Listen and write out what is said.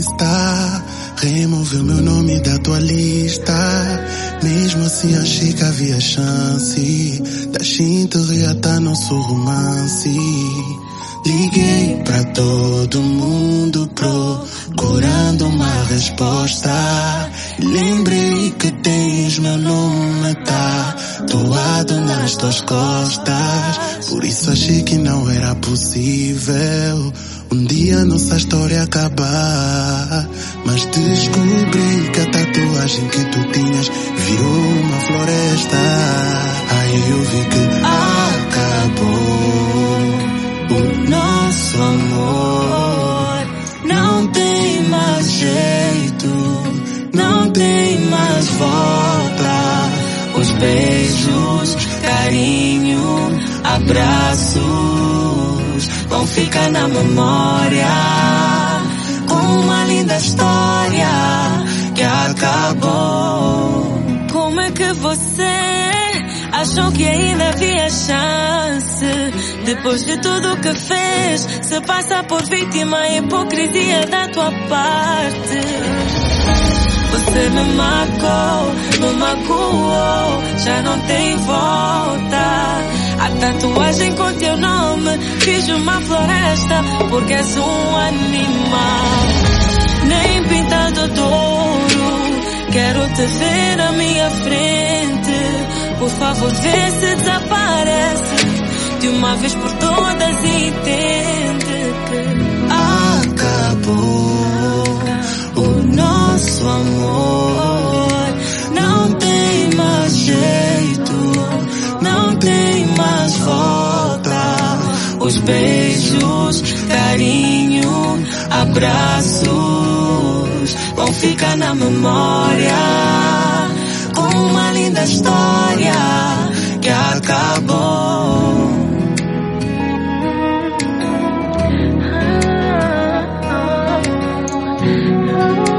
Insta, removeu meu nome da tua lista. Mesmo assim achei que havia chance da gente reatar nosso romance. Liguei pra todo mundo procurando uma resposta. Lembrei que tens meu nome tatuado nas tuas costas. Por isso achei que não era possível um dia nossa história acabar. Mas descobri que a tatuagem que tu tinhas virou uma floresta. Aí eu vi que acabou o nosso amor. Não tem mais jeito, não tem mais volta. Os beijos, carinho, abraços vão ficar na memória. Uma linda história que acabou. Como é que você achou que ainda havia chance? Depois de tudo o que fez, se passa por vítima, a hipocrisia da tua parte. Você me magoou, já não tem volta. A tatuagem com teu nome, fiz uma floresta, porque és um animal. Nem pintado de ouro, quero te ver à minha frente. Por favor, vê se desaparece de uma vez por todas e entende que acabou o nosso amor. Não tem mais jeito, não tem mais volta. Os beijos, carinho, abraços vão ficar na memória. Uma linda história que acabou.